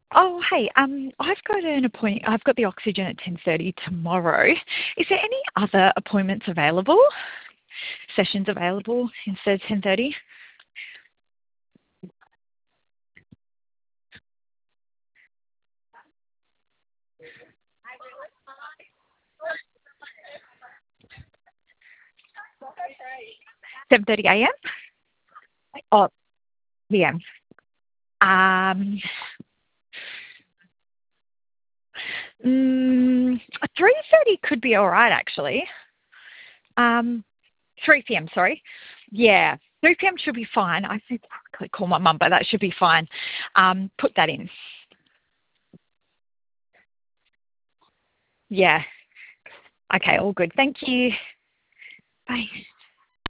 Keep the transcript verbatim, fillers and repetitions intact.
Oh, hey, um, I've got an appointment. I've got the oxygen at ten thirty tomorrow. Is there any other appointments available, sessions available instead of ten thirty? seven thirty a m? Oh, p m. Um, mm, three thirty could be all right, actually. Um, three p m, sorry. Yeah, three p m should be fine. I think I'll quickly call my mum, but that should be fine. Um, put that in. Yeah. Okay, all good. Thank you. Bye.